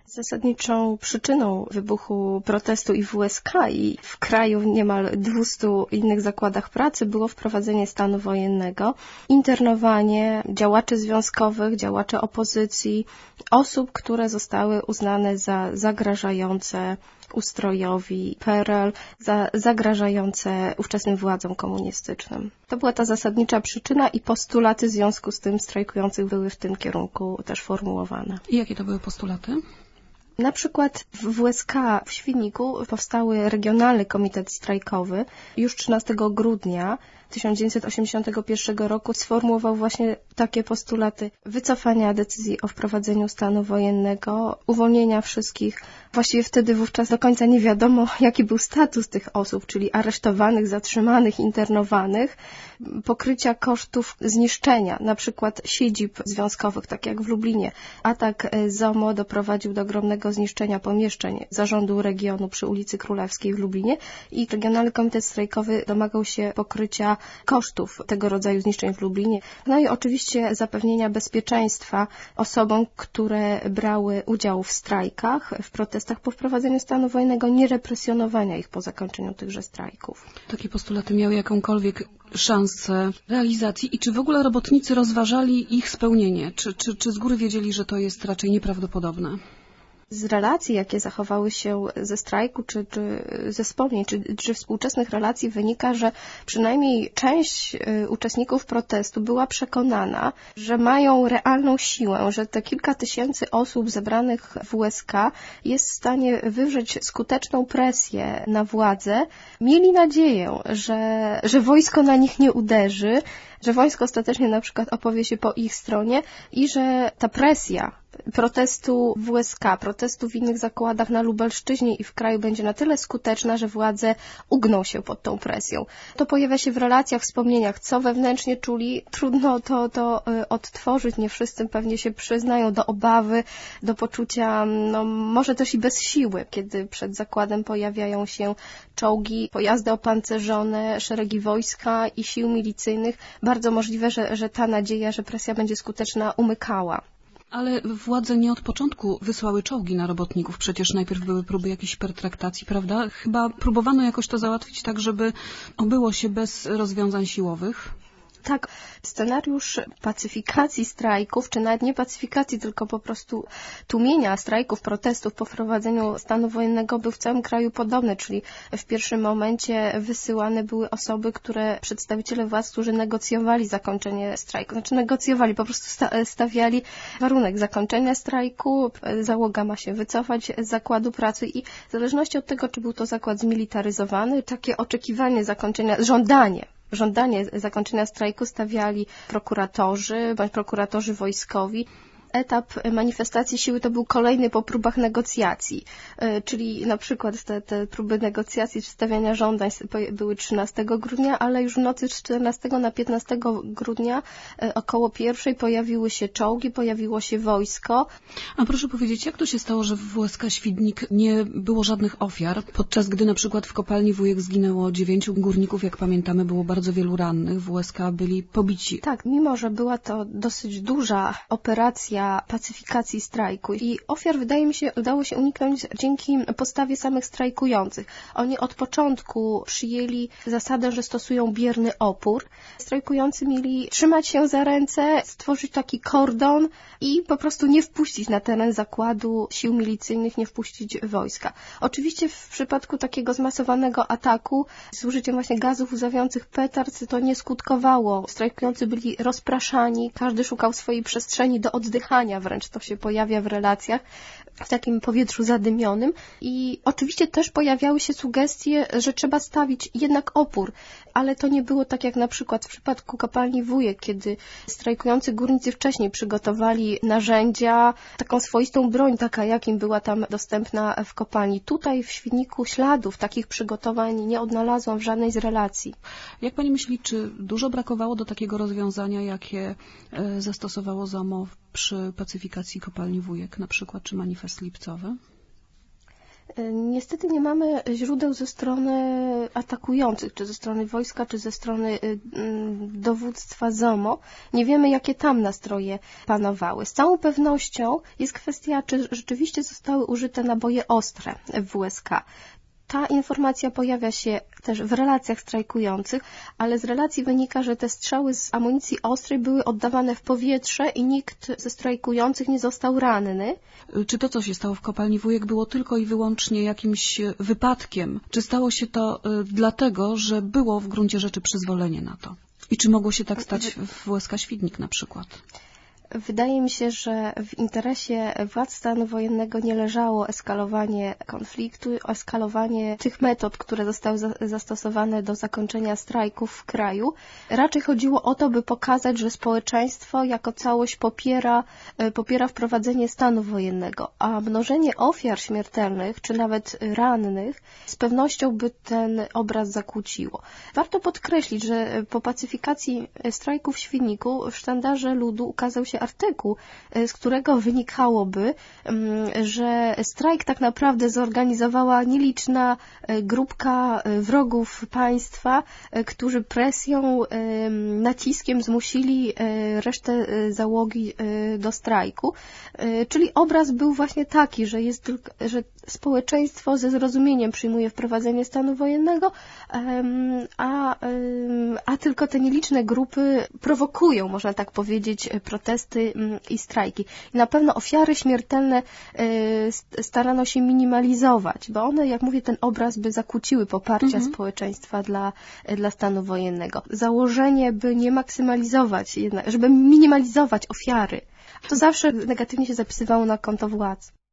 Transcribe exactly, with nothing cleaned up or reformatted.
Zasadniczą przyczyną wybuchu protestu i w U S K i w kraju w niemal dwustu innych zakładach pracy było wprowadzenie stanu wojennego, internowanie działaczy związkowych, działaczy opozycji, osób, które zostały uznane za zagrażające ustrojowi P R L, za zagrażające ówczesnym władzom komunistycznym. To była ta zasadnicza przyczyna i postulaty w związku z tym strajkujących były w tym kierunku też formułowane. I jakie to były postulaty? Na przykład w W S K w Świdniku powstały Regionalny Komitet Strajkowy. Już trzynastego grudnia tysiąc dziewięćset osiemdziesiątego pierwszego roku sformułował właśnie takie postulaty wycofania decyzji o wprowadzeniu stanu wojennego, uwolnienia wszystkich. Właściwie wtedy wówczas do końca nie wiadomo, jaki był status tych osób, czyli aresztowanych, zatrzymanych, internowanych, pokrycia kosztów zniszczenia, na przykład siedzib związkowych, tak jak w Lublinie. Atak Z O M O doprowadził do ogromnego zniszczenia pomieszczeń zarządu regionu przy ulicy Królewskiej w Lublinie i Regionalny Komitet Strajkowy domagał się pokrycia kosztów tego rodzaju zniszczeń w Lublinie. No i oczywiście zapewnienia bezpieczeństwa osobom, które brały udział w strajkach, w protestach po wprowadzeniu stanu wojennego, nie represjonowania ich po zakończeniu tychże strajków. Takie postulaty miały jakąkolwiek szansę realizacji i czy w ogóle robotnicy rozważali ich spełnienie? Czy, czy, czy z góry wiedzieli, że to jest raczej nieprawdopodobne? Z relacji, jakie zachowały się ze strajku, czy, czy ze wspomnień, czy, czy współczesnych relacji wynika, że przynajmniej część y, uczestników protestu była przekonana, że mają realną siłę, że te kilka tysięcy osób zebranych w U S K jest w stanie wywrzeć skuteczną presję na władzę. Mieli nadzieję, że, że wojsko na nich nie uderzy, że wojsko ostatecznie na przykład opowie się po ich stronie i że ta presja protestu w U S K, protestu w innych zakładach na Lubelszczyźnie i w kraju będzie na tyle skuteczna, że władze ugną się pod tą presją. To pojawia się w relacjach, wspomnieniach, co wewnętrznie czuli. Trudno to, to odtworzyć, nie wszyscy pewnie się przyznają do obawy, do poczucia, no może też i bez siły, kiedy przed zakładem pojawiają się czołgi, pojazdy opancerzone, szeregi wojska i sił milicyjnych. Bardzo możliwe, że, że ta nadzieja, że presja będzie skuteczna, umykała. Ale władze nie od początku wysłały czołgi na robotników. Przecież najpierw były próby jakiejś pertraktacji, prawda? Chyba próbowano jakoś to załatwić tak, żeby obyło się bez rozwiązań siłowych. Tak, scenariusz pacyfikacji strajków, czy nawet nie pacyfikacji, tylko po prostu tłumienia strajków, protestów po wprowadzeniu stanu wojennego był w całym kraju podobny, czyli w pierwszym momencie wysyłane były osoby, które, przedstawiciele władz, którzy negocjowali zakończenie strajku. Znaczy negocjowali, po prostu stawiali warunek zakończenia strajku, załoga ma się wycofać z zakładu pracy i w zależności od tego, czy był to zakład zmilitaryzowany, takie oczekiwanie zakończenia, żądanie, Żądanie zakończenia strajku stawiali prokuratorzy bądź prokuratorzy wojskowi. Etap manifestacji siły to był kolejny po próbach negocjacji, czyli na przykład te, te próby negocjacji czy stawiania żądań były trzynastego grudnia, ale już w nocy z czternastego na piętnastego grudnia około pierwszej pojawiły się czołgi, pojawiło się wojsko. A proszę powiedzieć, jak to się stało, że w W S K Świdnik nie było żadnych ofiar, podczas gdy na przykład w kopalni Wujek zginęło dziewięciu górników, jak pamiętamy, było bardzo wielu rannych, w W S K byli pobici. Tak, mimo że była to dosyć duża operacja pacyfikacji strajku i ofiar, wydaje mi się, udało się uniknąć dzięki postawie samych strajkujących. Oni od początku przyjęli zasadę, że stosują bierny opór. Strajkujący mieli trzymać się za ręce, stworzyć taki kordon i po prostu nie wpuścić na teren zakładu sił milicyjnych, nie wpuścić wojska. Oczywiście w przypadku takiego zmasowanego ataku z użyciem właśnie gazów łzawiących, petard, to nie skutkowało. Strajkujący byli rozpraszani, każdy szukał swojej przestrzeni do oddychania, wręcz to się pojawia w relacjach, w takim powietrzu zadymionym i oczywiście też pojawiały się sugestie, że trzeba stawić jednak opór, ale to nie było tak jak na przykład w przypadku kopalni Wujek, kiedy strajkujący górnicy wcześniej przygotowali narzędzia, taką swoistą broń, taka jak im była tam dostępna w kopalni. Tutaj w Świdniku śladów takich przygotowań nie odnalazłam w żadnej z relacji. Jak pani myśli, czy dużo brakowało do takiego rozwiązania, jakie zastosowało Z O M O przy pacyfikacji kopalni Wujek na przykład, czy manifest lipcowy? Niestety nie mamy źródeł ze strony atakujących, czy ze strony wojska, czy ze strony dowództwa Z O M O. Nie wiemy, jakie tam nastroje panowały. Z całą pewnością jest kwestia, czy rzeczywiście zostały użyte naboje ostre w W S K. Ta informacja pojawia się też w relacjach strajkujących, ale z relacji wynika, że te strzały z amunicji ostrej były oddawane w powietrze i nikt ze strajkujących nie został ranny. Czy to, co się stało w kopalni Wujek, było tylko i wyłącznie jakimś wypadkiem? Czy stało się to dlatego, że było w gruncie rzeczy przyzwolenie na to? I czy mogło się tak stać w W S K Świdnik na przykład? Wydaje mi się, że w interesie władz stanu wojennego nie leżało eskalowanie konfliktu, eskalowanie tych metod, które zostały za zastosowane do zakończenia strajków w kraju. Raczej chodziło o to, by pokazać, że społeczeństwo jako całość popiera, popiera wprowadzenie stanu wojennego, a mnożenie ofiar śmiertelnych, czy nawet rannych, z pewnością by ten obraz zakłóciło. Warto podkreślić, że po pacyfikacji strajku w Świdniku w sztandarze ludu ukazał się artykuł, z którego wynikałoby, że strajk tak naprawdę zorganizowała nieliczna grupka wrogów państwa, którzy presją, naciskiem zmusili resztę załogi do strajku. Czyli obraz był właśnie taki, że, jest, że społeczeństwo ze zrozumieniem przyjmuje wprowadzenie stanu wojennego, a, a tylko te nieliczne grupy prowokują, można tak powiedzieć, protesty i strajki. I na pewno ofiary śmiertelne starano się minimalizować, bo one, jak mówię, ten obraz by zakłóciły poparcia mhm. społeczeństwa dla, dla stanu wojennego. Założenie, by nie maksymalizować, żeby minimalizować ofiary, to zawsze negatywnie się zapisywało na konto władz.